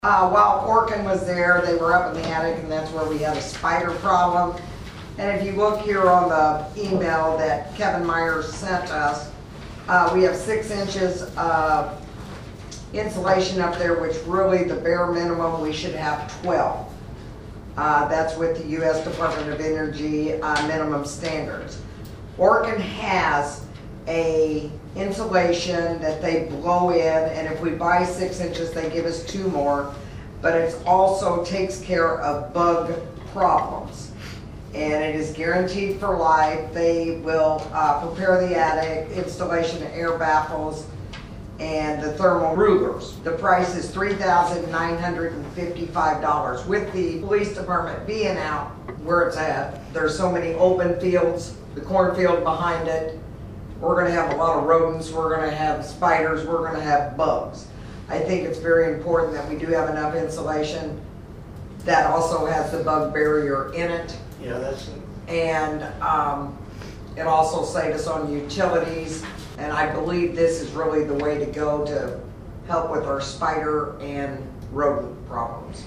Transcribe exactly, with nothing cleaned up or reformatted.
Uh, while Orkin was there, they were up in the attic, and that's where we had a spider problem. And if you look here on the email that Kevin Myers sent us, uh, we have six inches of insulation up there, which really the bare minimum, we should have twelve. Uh, that's with the U S Department of Energy uh, minimum standards. Orkin has a insulation that they blow in, and if we buy six inches, they give us two more, but it also takes care of bug problems. And it is guaranteed for life. They will uh, prepare the attic, installation of air baffles, and the thermal rulers. The price is three thousand nine hundred fifty-five dollars. With the police department being out where it's at, there's so many open fields, the cornfield behind it, we're gonna have a lot of rodents, we're gonna have spiders, we're gonna have bugs. I think it's very important that we do have enough insulation that also has the bug barrier in it. Yeah, that's it. And um, it also saves us on utilities. And I believe this is really the way to go to help with our spider and rodent problems.